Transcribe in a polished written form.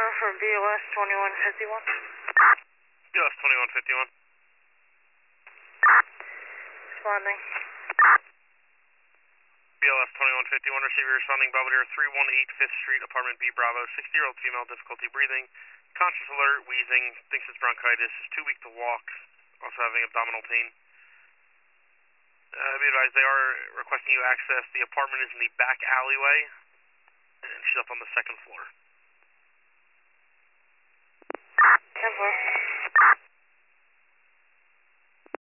for BOS 2151. BOS 2151. Responding. BLS 2151, receiver responding, Belvedere 318 5th Street, apartment B, Bravo. 60-year-old female, difficulty breathing, conscious alert, wheezing, thinks it's bronchitis, is too weak to walk, also having abdominal pain. Be advised, they are requesting you access. The apartment is in the back alleyway, and she's up on the 2nd floor. 10-4.